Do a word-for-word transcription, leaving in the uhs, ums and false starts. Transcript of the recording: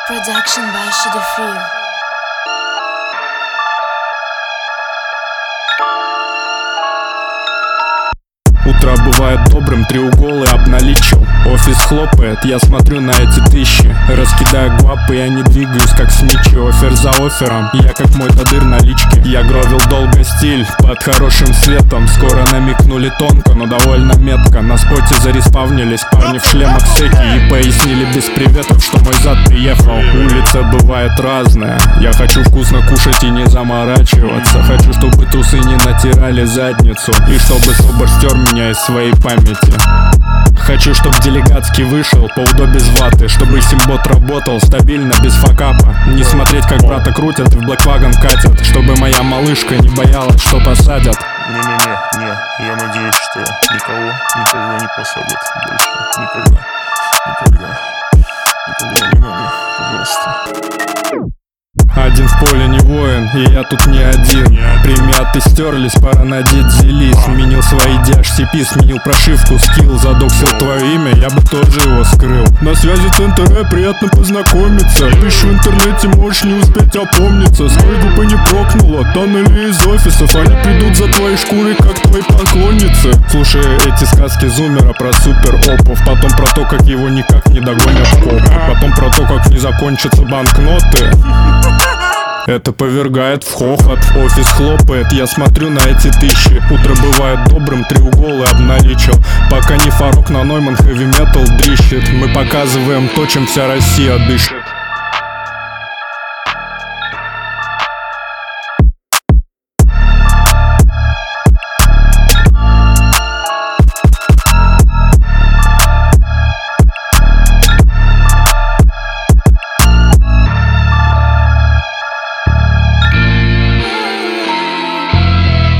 Production by Shidafrio. Утро бывает добрым, треуголы обналичил. Офис хлопает, я смотрю на эти тысячи. Раскидаю гвапы, я не двигаюсь как сничи. Офер за офером, я как мой тадыр налички. Я гровил долго стиль, под хорошим светом. Скоро намекнули тонко, но довольно метко. На споте зареспавнились парни в шлемах секи и пояснили без приветов, что мой зад приехал. Улица бывает разная, я хочу вкусно кушать и не заморачиваться. Хочу, чтобы тусы не натирали задницу, и чтобы собор стер меня из своей памяти. Хочу, чтоб делегатский вышел поудобнее без ваты, чтобы симбот работал стабильно, без факапа. Не смотреть, как брата крутят и в блэквагон катят, чтобы моя малышка не боялась, что посадят. Не-не-не, не, я надеюсь, что никого никогда не посадят больше. Никогда, никогда, никогда не надо, пожалуйста. Один в поле не воин, и я тут не один. Примяты стерлись, пора надеть зели. Сменил свои ди эйч си пи, сменил прошивку, скилл. Задоксил твое имя, я бы тоже его скрыл. На связи ТНТР, приятно познакомиться. Пищу в интернете, можешь не успеть опомниться. Сколько бы не прокнуло, тоннели из офисов. Они придут за твоей шкурой, как твои поклонницы. Слушая эти сказки зумера про супер опов. Потом про то, как его никак не догонят копы. Потом про то, как не закончатся банкноты. Это повергает в хохот. Офис хлопает, я смотрю на эти тысячи. Утро бывает добрым, треуголы обналичил. Пока не Фарок на Нойман хэви метал дрищет. Мы показываем то, чем вся Россия дышит.